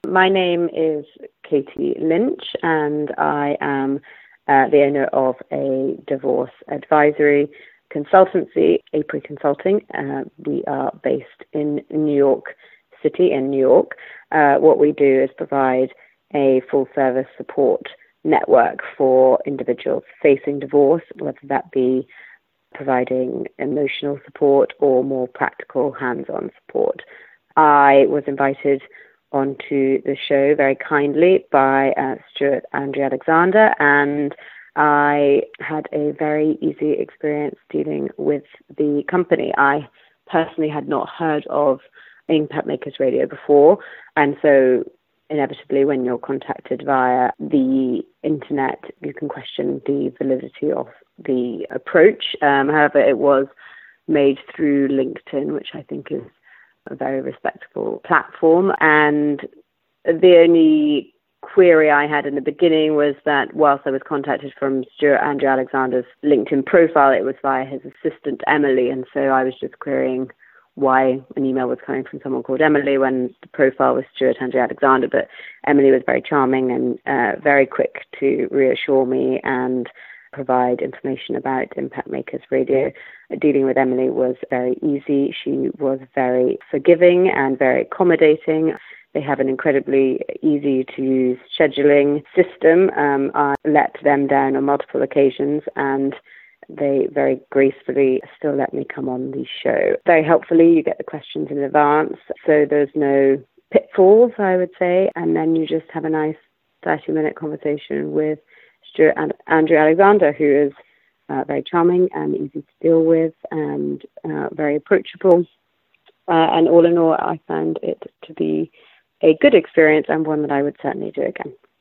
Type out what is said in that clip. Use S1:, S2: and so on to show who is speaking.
S1: My name is Katie Lynch, and I am the owner of a divorce advisory consultancy, April Consulting. We are based in New York City, in New York. What we do is provide a full-service support network for individuals facing divorce, whether that be providing emotional support or more practical hands-on support. I was invited onto the show very kindly by Stuart Andrew Alexander, and I had a very easy experience dealing with the company. I personally had not heard of Impact Makers Radio before, and so inevitably when you're contacted via the internet, you can question the validity of the approach. However, it was made through LinkedIn, which I think is a very respectable platform. And the only query I had in the beginning was that whilst I was contacted from Stuart Andrew Alexander's LinkedIn profile, it was via his assistant, Emily. And so I was just querying why an email was coming from someone called Emily when the profile was Stuart Andrew Alexander. But Emily was very charming and very quick to reassure me and provide information about Impact Makers Radio. Dealing with Emily was very easy. She was very forgiving and very accommodating. They have an incredibly easy-to-use scheduling system. I let them down on multiple occasions, and they very gracefully still let me come on the show. Very helpfully, you get the questions in advance, so there's no pitfalls, I would say, and then you just have a nice 30-minute conversation with Stuart Andrew Alexander, who is very charming and easy to deal with and very approachable. And all in all, I found it to be a good experience and one that I would certainly do again.